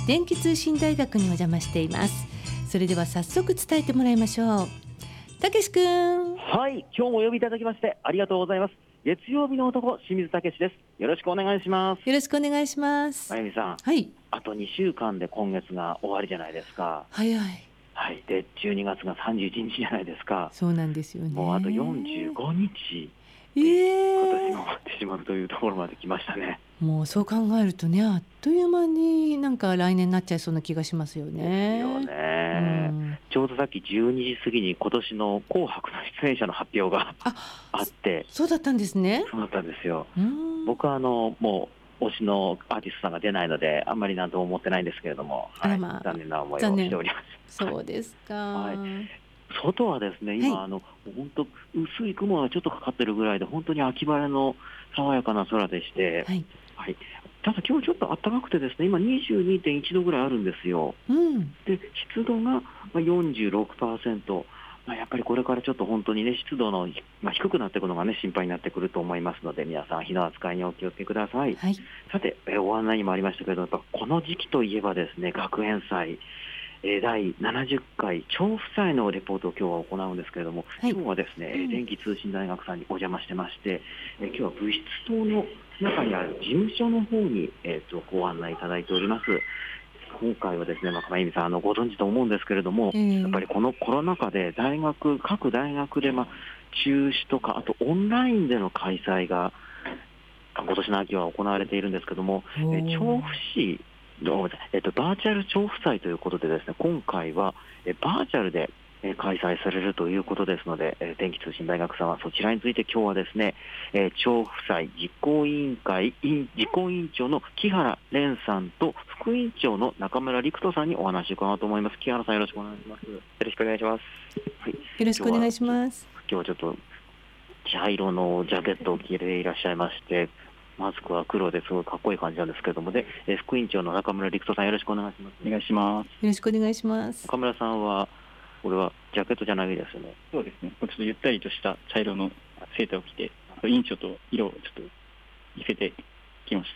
電気通信大学にお邪魔しています。それでは早速伝えてもらいましょう。たけしくん。 はい、今日もお呼びいただきましてありがとうございます。月曜日の男、清水たけしです。よろしくお願いします。 よろしくお願いします。 まゆみさん、 はい。 あと2週間で今月が終わりじゃないですか。 早い。 はい、で12月が31日じゃないですか。 そうなんですよね。 もうあと45日今年が終わってしまうというところまで来ましたね。 もうそう考えるとね、あっという間になんか来年になっちゃいそうな気がしますよね。 ですよね。ちょうどさっき12時過ぎに今年の紅白の出演者の発表があって。 そうだったんですね。 そうだったんですよ。僕はもう推しのアーティストさんが出ないのであんまり何とも思ってないんですけれども、はい、残念な思いをしております。 そうですか。 はい、外はですね、今、本当薄い雲がちょっとかかってるぐらいで本当に秋晴れの爽やかな空でして、 はいはい、ただ今日ちょっと暖かくてですね、今 22.1 度ぐらいあるんですよ。で湿度が 46%、やっぱりこれからちょっと本当にね湿度の、低くなっていくのがね心配になってくると思いますので、皆さん火の扱いにお気をつけください。 はい、 さて、お案内にもありましたけれども、やっぱこの時期といえばですね、学園祭、第70回調布祭のレポートを今日は行うんですけれども、今日はですね、電気通信大学さんにお邪魔してまして、今日は物質棟の中にある事務所の方に、ご案内いただいております。今回はですね、まゆみさんご存知と思うんですけれども、やっぱりこのコロナ禍で各大学で中止とか、あとオンラインでの開催が今年の秋は行われているんですけども、調布市の、バーチャル調布祭ということでですね、今回はバーチャルで開催されるということですので、電気通信大学さんはそちらについて今日はですね、調布祭実行委員長の木原蓮さんと副委員長の中村陸人さんにお話を伺おうと思います。木原さん、よろしくお願いします。 よろしくお願いします。 はい、よろしくお願いします。 今日はちょっと茶色のジャケットを着ていらっしゃいまして、マスクは黒ですごいかっこいい感じなんですけれども、で副委員長の中村陸人さん、よろしくお願いします。 お願いします。 よろしくお願いします。 中村さんはこれはジャケットじゃないですよね。 そうですね。ちょっとゆったりとした茶色のセーターを着て、委員長と色をちょっと見せてきました。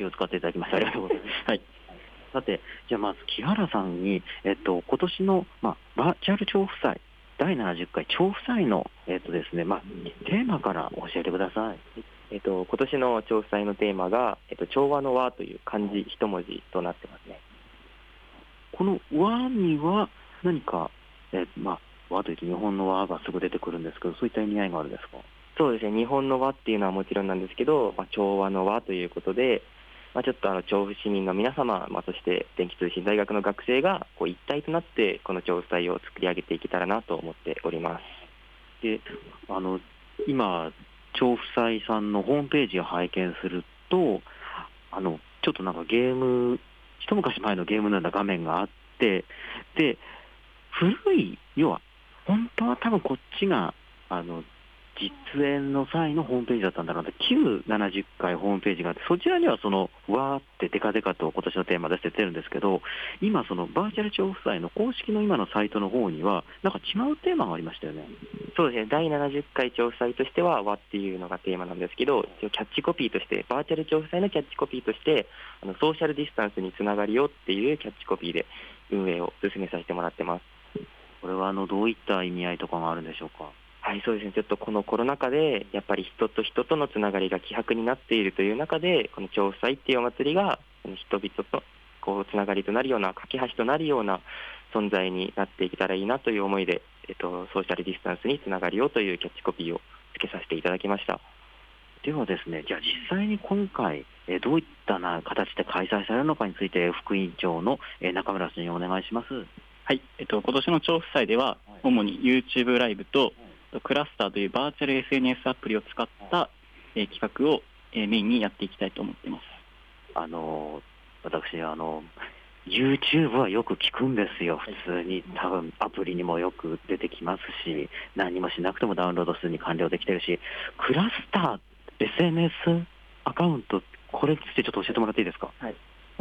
気を使っていただきましてありがとうございます。 はい。 さて、じゃあまず木原さんに、今年の、バーチャル調布祭第70回調布祭の、ですね、テーマから教えてください。 今年の調布祭のテーマが、調和の和という漢字一文字となってますね。 この和には何か和というと日本の和がすぐ出てくるんですけど、そういった意味合いがあるんですか？ そうですね、日本の和っていうのはもちろんなんですけど、調和の和ということで、ちょっと調布市民の皆様、そして電気通信大学の学生が一体となってこの調布祭を作り上げていけたらなと思っております。 で、今調布祭さんのホームページを拝見すると、ちょっとなんかゲーム、一昔前のゲームのような画面があって、で古い、要は本当は多分こっちが実演の際のホームページだったんだろうな、旧70回ホームページがあって、そちらにはそのわーってデカデカと今年のテーマ出して出るんですけど、今そのバーチャル調布祭の公式の今のサイトの方にはなんか違うテーマがありましたよね。 そうですね、第70回調布祭としては和っていうのがテーマなんですけど、キャッチコピーとしてバーチャル調布祭のキャッチコピーとしてソーシャルディスタンスにつながりよっていうキャッチコピーで運営を進めさせてもらってます。 これはどういった意味合いとかがあるんでしょうか？ はい、そうですね。ちょっとこのコロナ禍でやっぱり人と人とのつながりが希薄になっているという中で、この調布祭っていうお祭りが人々とつながりとなるような架け橋となるような存在になっていけたらいいなという思いで、ソーシャルディスタンスにつながりよというキャッチコピーをつけさせていただきました。 ではですね、じゃあ実際に今回どういった形で開催されるのかについて副委員長の中村さんにお願いします。 はい、今年の調布祭では主に YouTube ライブとクラスターというバーチャル SNS アプリを使った企画をメインにやっていきたいと思っています。 私YouTube はよく聞くんですよ。普通に多分アプリにもよく出てきますし、何もしなくてもダウンロードするに完了できてるし、クラスター SNS アカウント、これについてちょっと教えてもらっていいですか？ はい。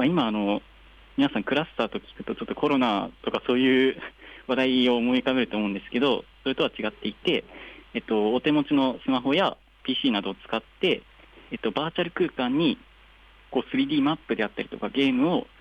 今皆さんクラスターと聞くとちょっとコロナとかそういう話題を思い浮かべると思うんですけど、それとは違っていて、お手持ちのスマホや PC などを使って、バーチャル空間に3D マップであったりとかゲームを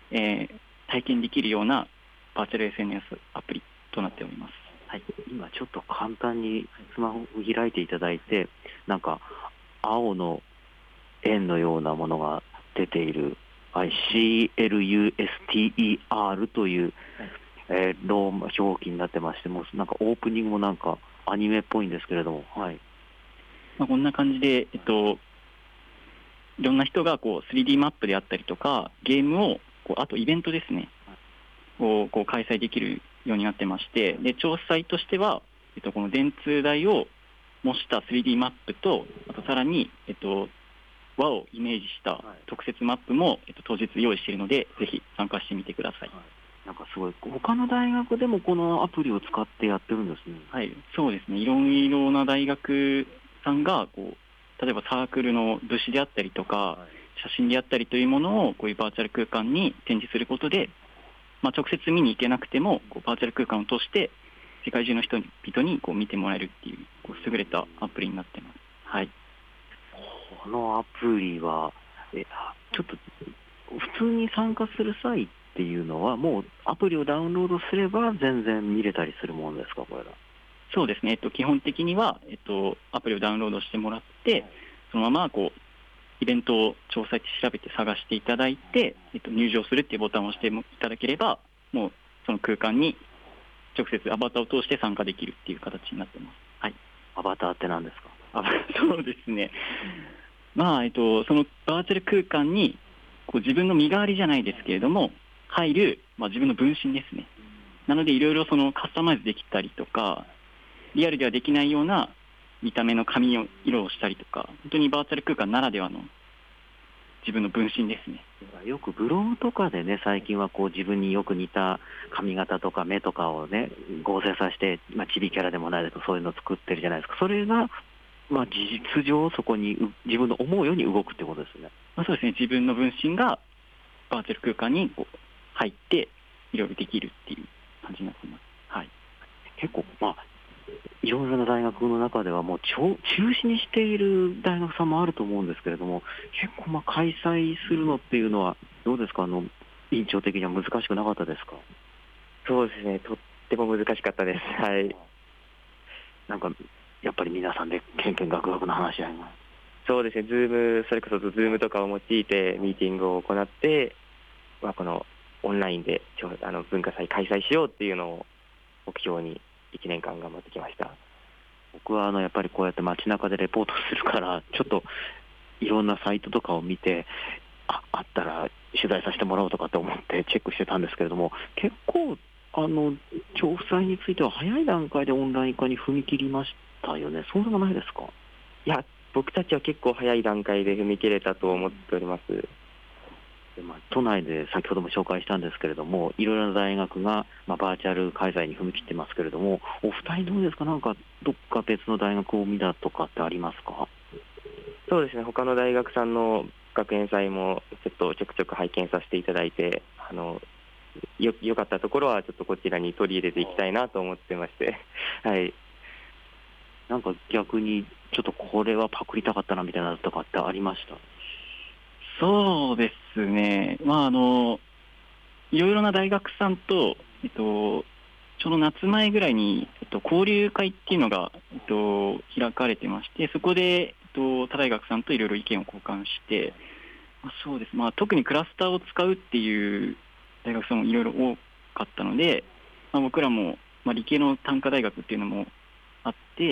体験できるようなバーチャル SNS アプリとなっております。 はい、今ちょっと簡単にスマホを開いていただいて、なんか青の円のようなものが出ている、はい、CLUSTER という、ローマ表記になってまして、もうなんかオープニングもなんかアニメっぽいんですけれども、はい、 こんな感じで、いろんな人がこう 3D マップであったりとか、ゲームをあとイベントですね、を開催できるようになってまして、で調査としては、この電通大を模した 3D マップと、あとさらに、和をイメージした特設マップも、当日用意しているので、ぜひ参加してみてください。 なんかすごい、他の大学でもこのアプリを使ってやってるんですね。 はい、そうですね。いろいろな大学さんが例えばサークルの物資であったりとか、写真であったりというものをこういうバーチャル空間に展示することで、直接見に行けなくてもバーチャル空間を通して世界中の人々に見てもらえるっていう優れたアプリになっています。はい。 このアプリはちょっと普通に参加する際っていうのは、もうアプリをダウンロードすれば全然見れたりするものですか、これが。 そうですね。基本的には、アプリをダウンロードしてもらって、そのままイベントを詳細調べて探していただいて、入場するっていうボタンを押していただければ、もうその空間に直接アバターを通して参加できるっていう形になってます。はい。 アバターって何ですか？ そうですね。そのバーチャル空間に自分の身代わりじゃないですけれども入る、自分の分身ですね。なのでいろいろカスタマイズできたりとか、リアルではできないような見た目の髪を色をしたりとか、本当にバーチャル空間ならではの自分の分身ですね。 よくブログとかでね、最近は自分によく似た髪型とか目とかをね合成させて、チビキャラでもないですけどそういうのを作ってるじゃないですか。それが事実上そこに自分の思うように動くってことですね。 そうですね。自分の分身がバーチャル空間に入っていろいろできるっていう感じになっています。はい。 結構いろいろな大学の中ではもう中止にしている大学さんもあると思うんですけれども、結構開催するのっていうのはどうですか？委員長的には難しくなかったですか？ そうですね、とっても難しかったです。はい。 なんかやっぱり皆さんでけんけんがくがくの話し合いが。 そうですね、それこそズームとかを用いてミーティングを行って、このオンラインで文化祭開催しようっていうのを目標に1年間頑張ってきました。 僕はやっぱりこうやって街中でレポートするから、ちょっといろんなサイトとかを見て、あったら取材させてもらおうとかって思ってチェックしてたんですけれども、結構調布祭については早い段階でオンライン化に踏み切りましたよね。そうでもないですか？ いや、僕たちは結構早い段階で踏み切れたと思っております。 で都内で先ほども紹介したんですけれども、いろいろな大学が、バーチャル開催に踏み切ってますけれども、お二人どうですか？なんかどっか別の大学を見たとかってありますか？ そうですね、他の大学さんの学園祭もちょくちょく拝見させていただいて、よかったところはちょっとこちらに取り入れていきたいなと思ってましてはい。 なんか逆にちょっとこれはパクりたかったなみたいなのとかってありました？ そうですね。いろいろな大学さんと、ちょうど夏前ぐらいに、交流会っていうのが、開かれてまして、そこで、他大学さんといろいろ意見を交換して、そうです。特にクラスターを使うっていう大学さんもいろいろ多かったので、僕らも、理系の単科大学っていうのもあって、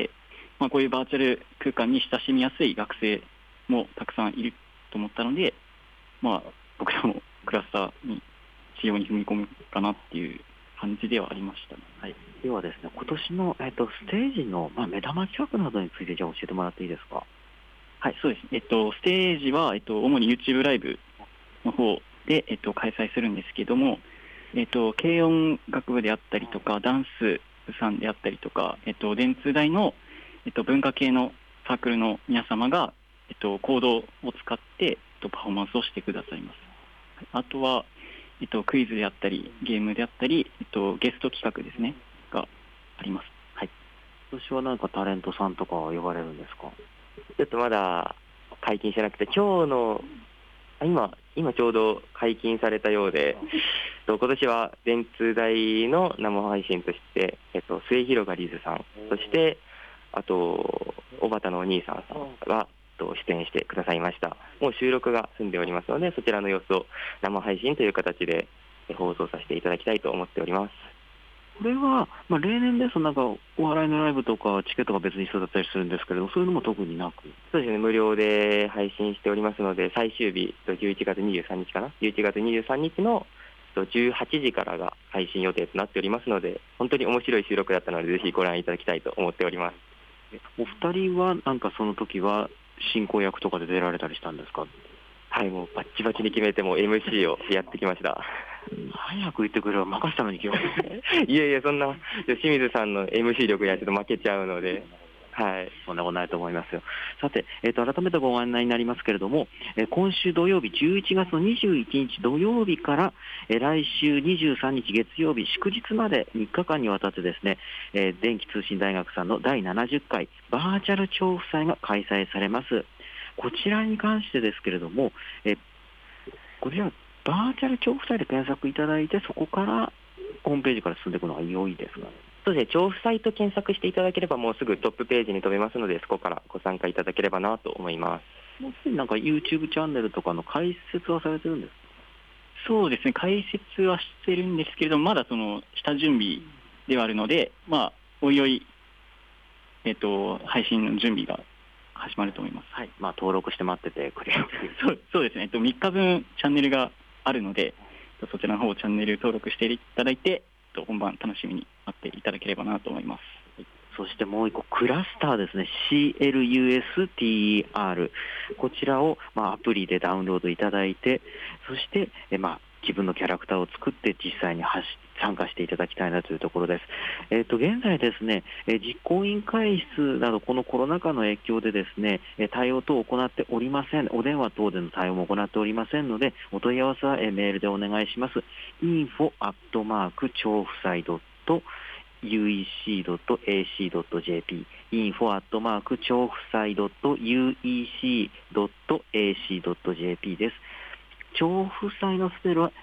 こういうバーチャル空間に親しみやすい学生もたくさんいると思ったので、僕らもクラスターに使用に踏み込むかなっていう感じではありましたね。はい。 ではですね、今年の、ステージの、目玉企画などについてじゃあ教えてもらっていいですか？ はい、そうですね。ステージは、主に YouTube ライブの方で、開催するんですけども、軽音楽部であったりとか、ダンス部さんであったりとか、電通大の、文化系のサークルの皆様が、コードを使って、パフォーマンスをしてくださいます。あとは、クイズであったり、ゲームであったり、ゲスト企画ですね、があります。はい。 今年はなんかタレントさんとかは呼ばれるんですか？ ちょっとまだ解禁してなくて、今日の今ちょうど解禁されたようで、今年は電通大の生配信として、末広がりずさん、そしてあと小畑のお兄さんが出演してくださいました。もう収録が済んでおりますので、そちらの様子を生配信という形で放送させていただきたいと思っております。 これは、例年ですとなんかお笑いのライブとかチケットが別に必要だったりするんですけれど、そういうのも特になく。 そうですね、無料で配信しておりますので、最終日11月23日かな、11月23日の18時からが配信予定となっておりますので、本当に面白い収録だったので、ぜひご覧いただきたいと思っております。 お二人はなんかその時は進行役とかで出られたりしたんですか？ はい、もうバッチバチに決めても MC をやってきました。 早く言ってくれば任せたのに今日いやいや、そんな清水さんの MC 力やってると負けちゃうので、はい、 そんなことないと思いますよ。さて、改めてご案内になりますけれども、今週土曜日11月の21日土曜日から、来週23日月曜日祝日まで3日間にわたってですね、電気通信大学さんの第70回バーチャル調布祭が開催されます。こちらに関してですけれども、こちらバーチャル調布祭で検索いただいて、そこからホームページから進んでいくのが良いですかね。 そうですね、調布祭と検索していただければもうすぐトップページに飛べますので、そこからご参加いただければなと思います。 もうすでになんか YouTube チャンネルとかの解説はされてるんですか？ そうですね、解説はしてるんですけれども、まだその下準備ではあるので、おいおい、配信の準備が始まると思います。 はい、登録して待っててくれよそうですね、3日分チャンネルがあるので、そちらの方チャンネル登録していただいて、本番楽しみに待っていただければなと思います。 そしてもう一個クラスターですね、CLUSTER、こちらをアプリでダウンロードいただいて、そして自分のキャラクターを作って実際に参加していただきたいなというところです。現在ですね、実行委員会室などこのコロナ禍の影響でですね、対応等を行っておりません。お電話等での対応も行っておりませんので、お問い合わせはメールでお願いします。info@info@uec.ac.jp info@ 調布祭 .uec.ac.jp です。調布祭のスペルは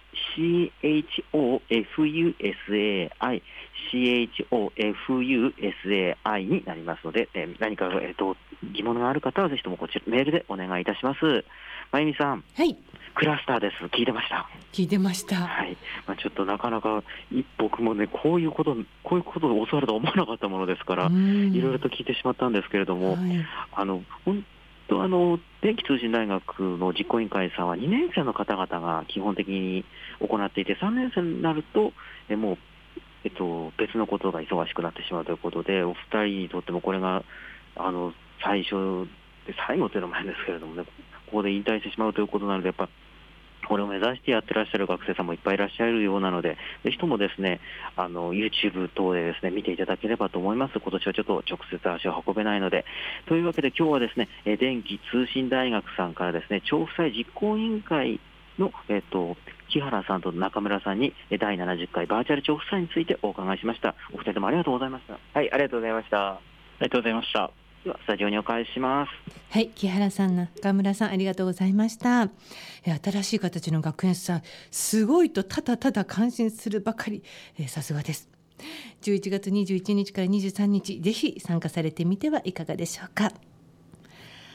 CHOFUSAI になりますので、何か、疑問がある方はぜひともこちらメールでお願いいたします。まゆみさん、 はい、 クラスターです。聞いてました？ 聞いてました。 はい、ちょっとなかなか僕もねこういうことを教わるとは思わなかったものですから、いろいろと聞いてしまったんですけれども、 はい、 本当電気通信大学の実行委員会さんは2年生の方々が基本的に行っていて、3年生になるともう、別のことが忙しくなってしまうということで、お二人にとってもこれが最初で最後というのも変ですけれどもね、ここで引退してしまうということなので、やっぱこれを目指してやってらっしゃる学生さんもいっぱいいらっしゃるようなので、ぜひともですね、YouTube 等でですね、見ていただければと思います。今年はちょっと直接足を運べないので。というわけで今日はですね、電気通信大学さんからですね、調布祭実行委員会の、木原さんと中村さんに第70回バーチャル調布祭についてお伺いしました。お二人ともありがとうございました。 はい、ありがとうございました。 ありがとうございました。 ではスタジオにお返しします。 はい、木原さん、中村さん、ありがとうございました。新しい形の学園祭、すごいとただただ感心するばかり、さすがです。11月21日から23日、ぜひ参加されてみてはいかがでしょうか。